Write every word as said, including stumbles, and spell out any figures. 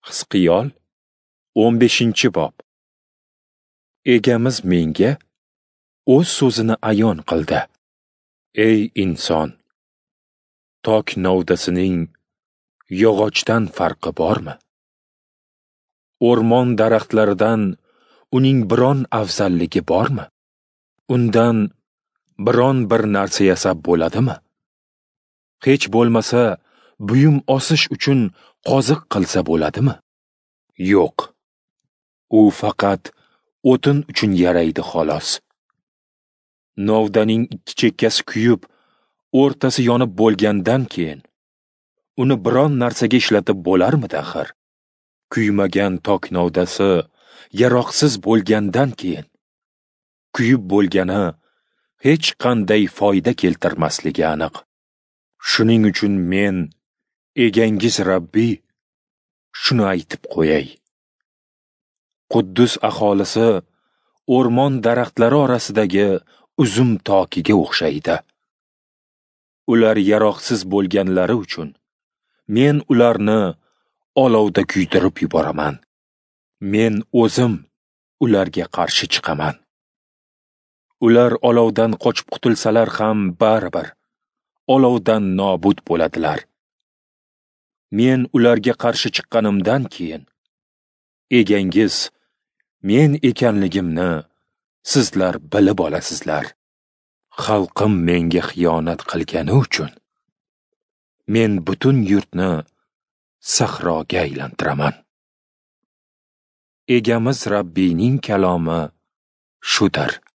Hizqiyol o'n beshinchi bob. Egamiz menga o'z so'zini ayon qildi. Ey inson, tok novdasining yog'ochdan farqi bormi? O'rmon daraxtlaridan uning biron afzalligi bormi? Undan biron bir narsa yasab bo'ladimi? Hech bo'lmasa buyum osish uchun qoziq qilsa bo'ladimi? Yo'q. U faqat o'tin uchun yaraydi xolos. Novdaning ikki chekkasi kuyib, o'rtasi yonib bo'lgandan keyin uni biron narsaga ishlatib bo'larmidi axir? Kuymagan tok novdasi yaroqsiz bo'lgandan keyin kuyib bo'lgani hech qanday foyda keltirmasligi aniq. Shuning uchun men, egangiz Rabbiy, shuni aytib qo'yay. Quddus aholisi o'rmon daraxtlari orasidagi uzum tokiga o'xshaydi. Ular yaroqsiz bo'lganlari uchun men ularni olovda kuydirib yuboraman. Men o'zim ularga qarshi chiqaman. Ular olovdan qochib qutulsalar ham baribir olovdan nobud bo'ladilar. Men ularga qarshi chiqqanimdan keyin egangiz men ekanligimni sizlar bilib olasizlar. Xalqim menga xiyonat qilgani uchun men butun yurtni sahroga aylantiraman. Egamiz Rabbiyning kalomi shudir.